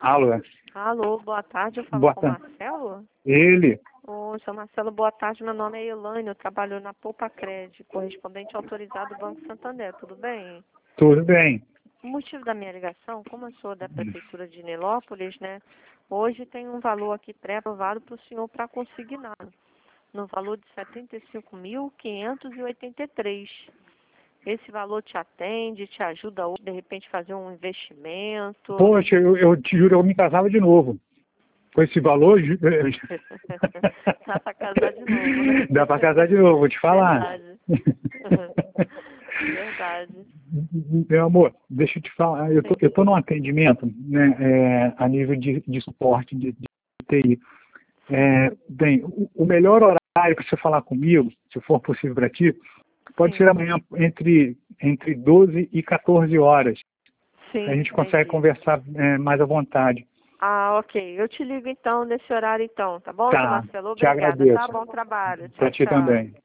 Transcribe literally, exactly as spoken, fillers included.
Alô? Alô, boa tarde, eu falo Boa com o tarde. Marcelo? Ele? Ô, seu Marcelo, boa tarde, meu nome é Elaine, eu trabalho na Poupa Cred, correspondente autorizado do Banco Santander, tudo bem? Tudo bem. O motivo da minha ligação, como eu sou da Prefeitura de Nilópolis, né, hoje tem um valor aqui pré-aprovado para o senhor para consignar, no valor de setenta e cinco mil, quinhentos e oitenta e três. Esse valor te atende, te ajuda hoje, de repente, fazer um investimento? Poxa, eu, eu te juro, eu me casava de novo. Com esse valor... ju- Dá para casar de novo, né? Dá para casar de novo, vou te falar. Verdade. Verdade. Meu amor, deixa eu te falar. Eu tô, Sim. eu tô num atendimento, né, é, a nível de, de suporte de, de T I. É, bem, o, o melhor horário para você falar comigo, se for possível para ti, pode ser Sim. amanhã entre, entre doze e quatorze horas. A Sim, gente consegue entendi. conversar é, mais à vontade. Ah, ok. Eu te ligo então nesse horário então, tá bom, seu Tá, Marcelo? te Obrigada, tá? agradeço. Bom trabalho. Para Tchau, ti tchau. também.